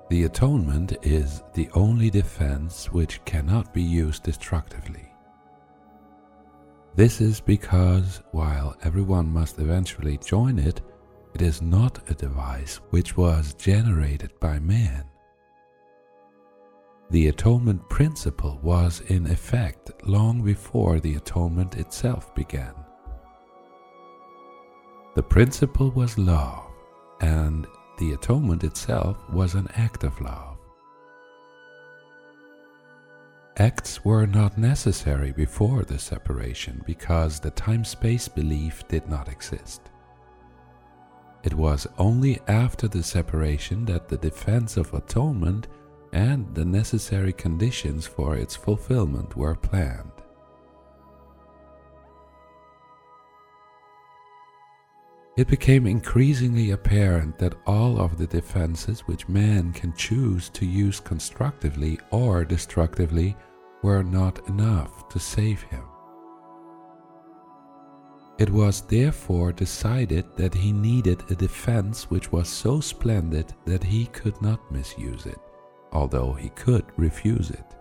The atonement is the only defense which cannot be used destructively. This is because, while everyone must eventually join it, it is not a device which was generated by man. The atonement principle was in effect long before the atonement itself began. The principle was love, and the atonement itself was an act of love. Acts were not necessary before the separation because the time-space belief did not exist. It was only after the separation that the defense of atonement and the necessary conditions for its fulfillment were planned. It became increasingly apparent that all of the defenses which man can choose to use constructively or destructively were not enough to save him. It was therefore decided that he needed a defense which was so splendid that he could not misuse it, although he could refuse it.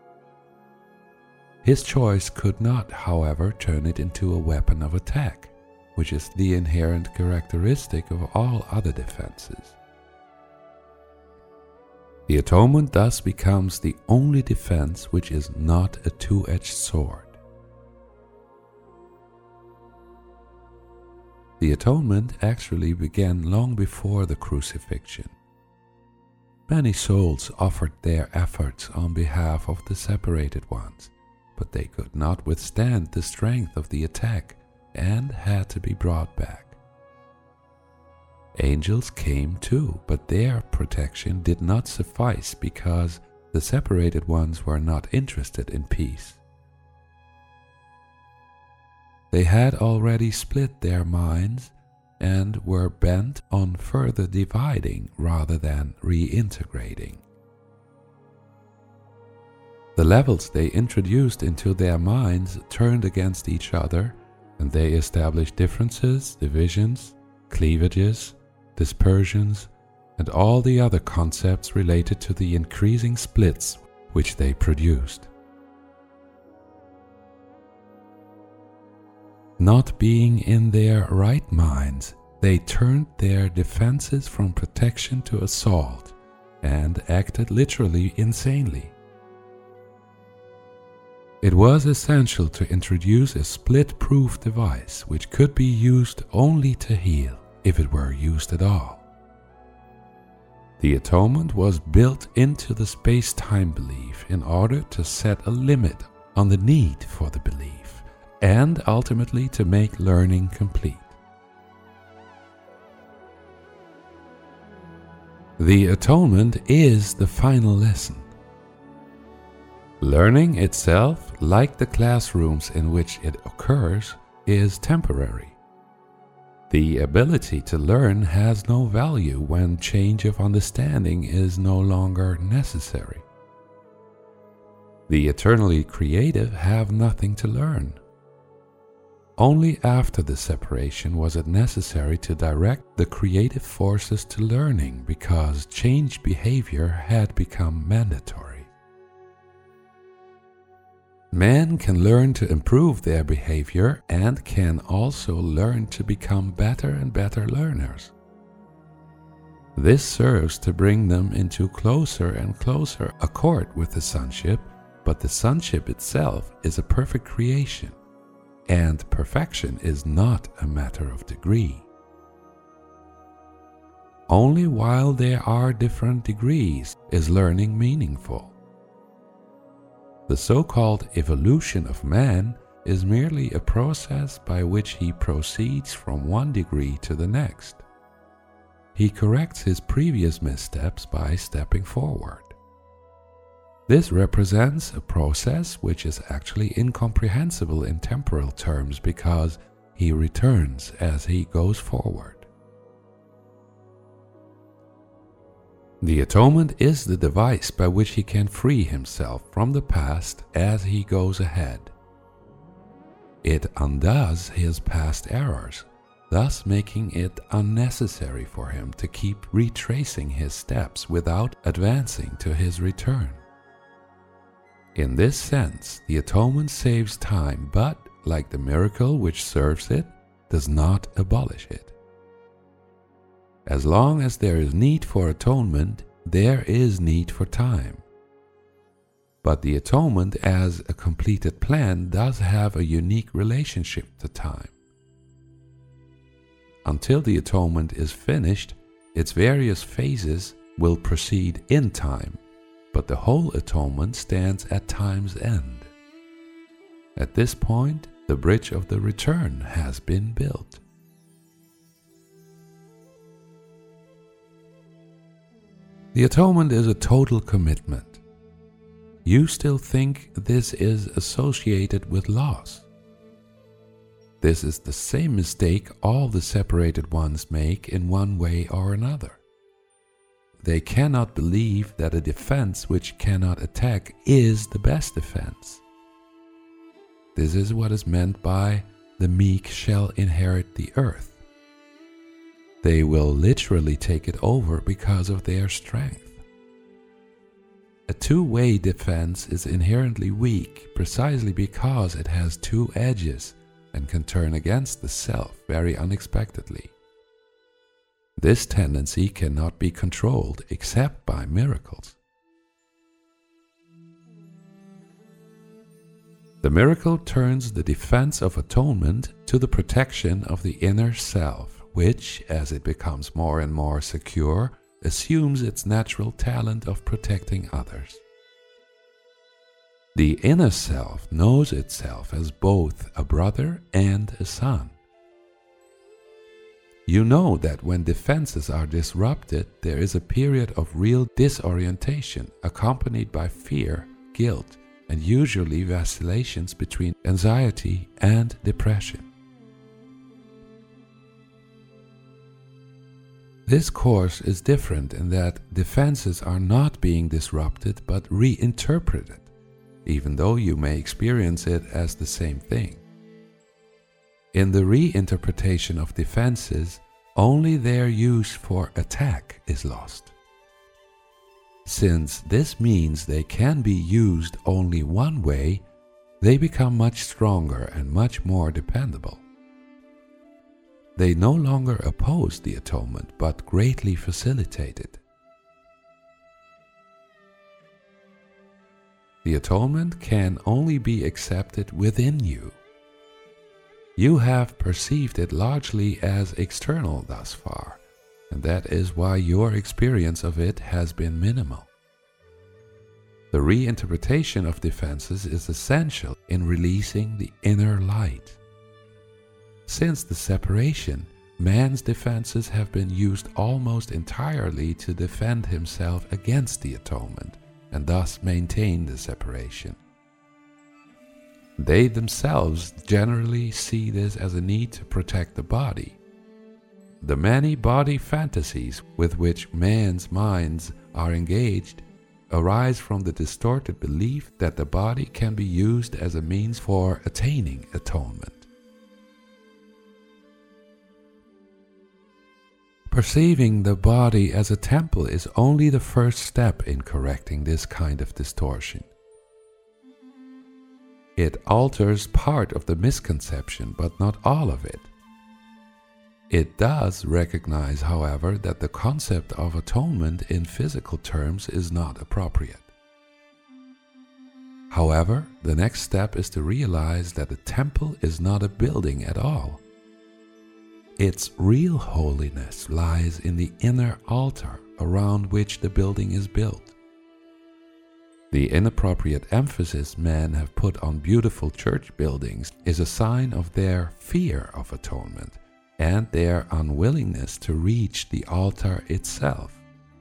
His choice could not, however, turn it into a weapon of attack, which is the inherent characteristic of all other defenses. The atonement thus becomes the only defense which is not a two-edged sword. The atonement actually began long before the crucifixion. Many souls offered their efforts on behalf of the separated ones, but they could not withstand the strength of the attack and had to be brought back. Angels came too, but their protection did not suffice because the separated ones were not interested in peace. They had already split their minds and were bent on further dividing rather than reintegrating. The levels they introduced into their minds turned against each other, and they established differences, divisions, cleavages, dispersions, and all the other concepts related to the increasing splits which they produced. Not being in their right minds, they turned their defenses from protection to assault and acted literally insanely. It was essential to introduce a split-proof device which could be used only to heal, if it were used at all. The atonement was built into the space-time belief in order to set a limit on the need for the belief, and ultimately to make learning complete. The atonement is the final lesson. Learning itself, like the classrooms in which it occurs, is temporary. The ability to learn has no value when change of understanding is no longer necessary. The eternally creative have nothing to learn. Only after the separation was it necessary to direct the creative forces to learning because changed behavior had become mandatory. Man can learn to improve their behavior and can also learn to become better and better learners. This serves to bring them into closer and closer accord with the sonship, but the sonship itself is a perfect creation, and perfection is not a matter of degree. Only while there are different degrees is learning meaningful. The so-called evolution of man is merely a process by which he proceeds from one degree to the next. He corrects his previous missteps by stepping forward. This represents a process which is actually incomprehensible in temporal terms because he returns as he goes forward. The atonement is the device by which he can free himself from the past as he goes ahead. It undoes his past errors, thus making it unnecessary for him to keep retracing his steps without advancing to his return. In this sense, the atonement saves time, but, like the miracle which serves it, does not abolish it. As long as there is need for atonement, there is need for time. But the atonement as a completed plan does have a unique relationship to time. Until the atonement is finished, its various phases will proceed in time, but the whole atonement stands at time's end. At this point, the bridge of the return has been built. The atonement is a total commitment. You still think this is associated with loss. This is the same mistake all the separated ones make in one way or another. They cannot believe that a defense which cannot attack is the best defense. This is what is meant by "the meek shall inherit the earth." They will literally take it over because of their strength. A two-way defense is inherently weak precisely because it has two edges and can turn against the self very unexpectedly. This tendency cannot be controlled except by miracles. The miracle turns the defense of atonement to the protection of the inner self, which, as it becomes more and more secure, assumes its natural talent of protecting others. The inner self knows itself as both a brother and a son. You know that when defenses are disrupted, there is a period of real disorientation accompanied by fear, guilt, and usually vacillations between anxiety and depression. This course is different in that defenses are not being disrupted but reinterpreted, even though you may experience it as the same thing. In the reinterpretation of defenses, only their use for attack is lost. Since this means they can be used only one way, they become much stronger and much more dependable. They no longer oppose the atonement, but greatly facilitate it. The atonement can only be accepted within you. You have perceived it largely as external thus far, and that is why your experience of it has been minimal. The reinterpretation of defenses is essential in releasing the inner light. Since the separation, man's defenses have been used almost entirely to defend himself against the atonement, and thus maintain the separation. They themselves generally see this as a need to protect the body. The many body fantasies with which man's minds are engaged arise from the distorted belief that the body can be used as a means for attaining atonement. Perceiving the body as a temple is only the first step in correcting this kind of distortion. It alters part of the misconception, but not all of it. It does recognize, however, that the concept of atonement in physical terms is not appropriate. However, the next step is to realize that a temple is not a building at all. Its real holiness lies in the inner altar around which the building is built. The inappropriate emphasis men have put on beautiful church buildings is a sign of their fear of atonement and their unwillingness to reach the altar itself.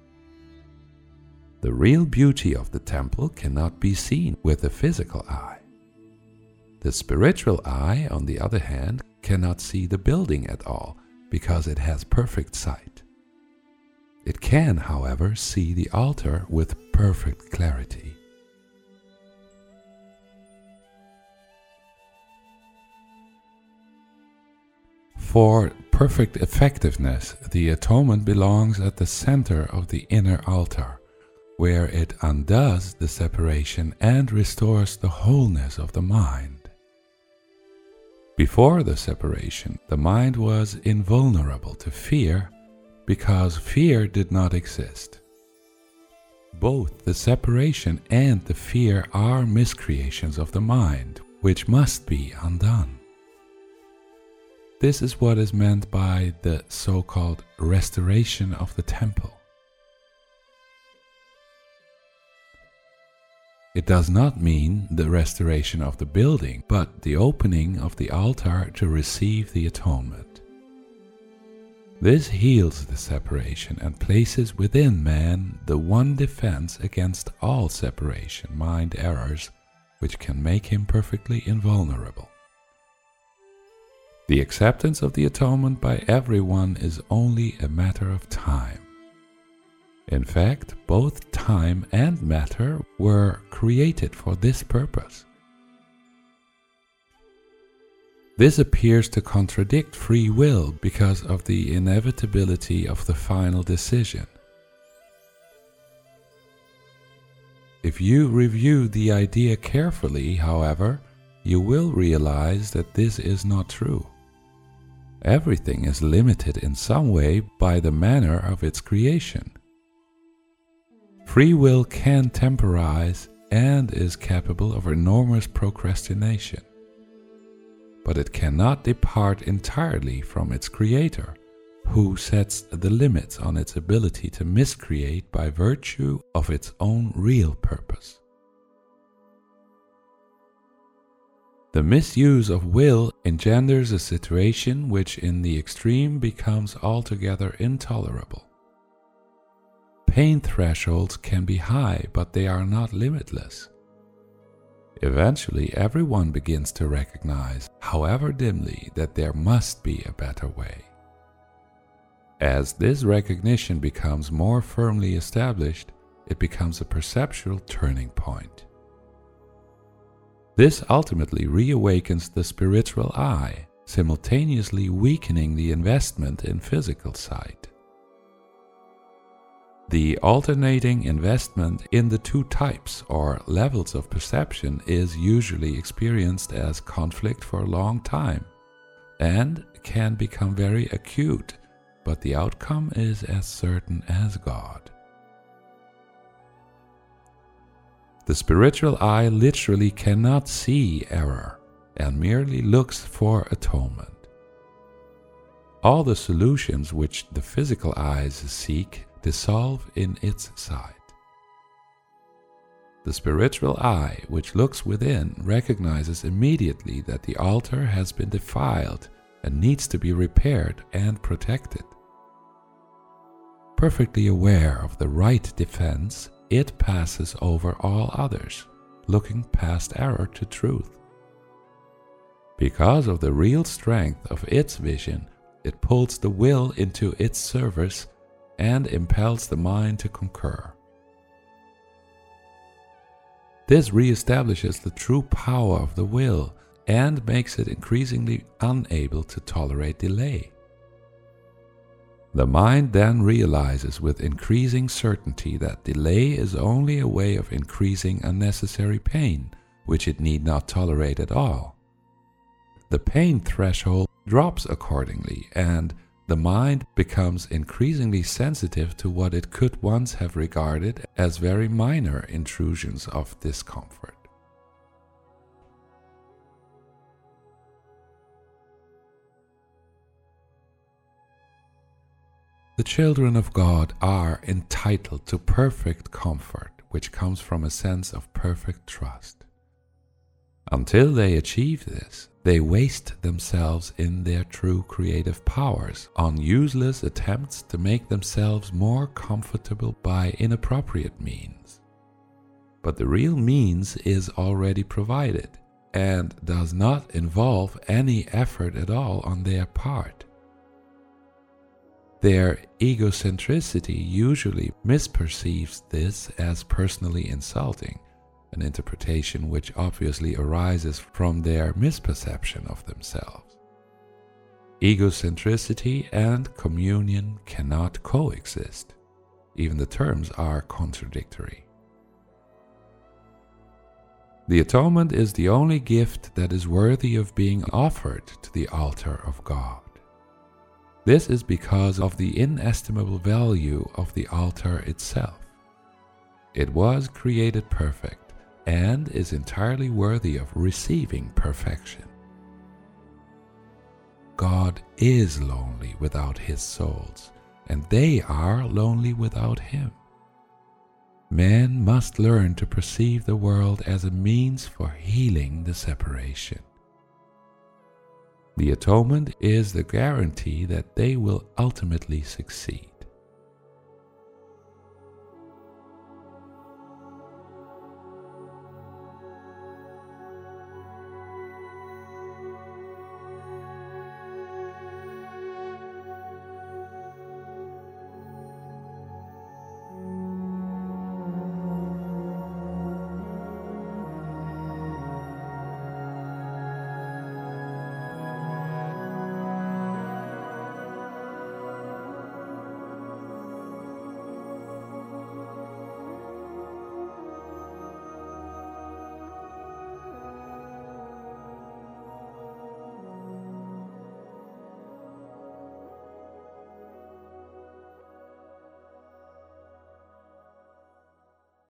The real beauty of the temple cannot be seen with the physical eye. The spiritual eye, on the other hand, cannot see the building at all because it has perfect sight. It can, however, see the altar with perfect clarity. For perfect effectiveness, the atonement belongs at the center of the inner altar, where it undoes the separation and restores the wholeness of the mind. Before the separation, the mind was invulnerable to fear because fear did not exist. Both the separation and the fear are miscreations of the mind, which must be undone. This is what is meant by the so-called restoration of the temple. It does not mean the restoration of the building, but the opening of the altar to receive the atonement. This heals the separation and places within man the one defense against all separation mind errors, which can make him perfectly invulnerable. The acceptance of the atonement by everyone is only a matter of time. In fact, both time and matter were created for this purpose. This appears to contradict free will because of the inevitability of the final decision. If you review the idea carefully, however, you will realize that this is not true. Everything is limited in some way by the manner of its creation. Free will can temporize and is capable of enormous procrastination. But it cannot depart entirely from its creator, who sets the limits on its ability to miscreate by virtue of its own real purpose. The misuse of will engenders a situation which in the extreme becomes altogether intolerable. Pain thresholds can be high, but they are not limitless. Eventually, everyone begins to recognize, however dimly, that there must be a better way. As this recognition becomes more firmly established, it becomes a perceptual turning point. This ultimately reawakens the spiritual eye, simultaneously weakening the investment in physical sight. The alternating investment in the two types or levels of perception is usually experienced as conflict for a long time and can become very acute, but the outcome is as certain as God. The spiritual eye literally cannot see error and merely looks for atonement. All the solutions which the physical eyes seek dissolve in its sight. The spiritual eye, which looks within, recognizes immediately that the altar has been defiled and needs to be repaired and protected. Perfectly aware of the right defense, it passes over all others, looking past error to truth. Because of the real strength of its vision, it pulls the will into its service and impels the mind to concur. This reestablishes the true power of the will and makes it increasingly unable to tolerate delay. The mind then realizes with increasing certainty that delay is only a way of increasing unnecessary pain, which it need not tolerate at all. The pain threshold drops accordingly, and the mind becomes increasingly sensitive to what it could once have regarded as very minor intrusions of discomfort. The children of God are entitled to perfect comfort, which comes from a sense of perfect trust. Until they achieve this, they waste themselves in their true creative powers on useless attempts to make themselves more comfortable by inappropriate means. But the real means is already provided and does not involve any effort at all on their part. Their egocentricity usually misperceives this as personally insulting, an interpretation which obviously arises from their misperception of themselves. Egocentricity and communion cannot coexist. Even the terms are contradictory. The atonement is the only gift that is worthy of being offered to the altar of God. This is because of the inestimable value of the altar itself. It was created perfect and is entirely worthy of receiving perfection. God is lonely without his souls, and they are lonely without him. Man must learn to perceive the world as a means for healing the separation. The atonement is the guarantee that they will ultimately succeed.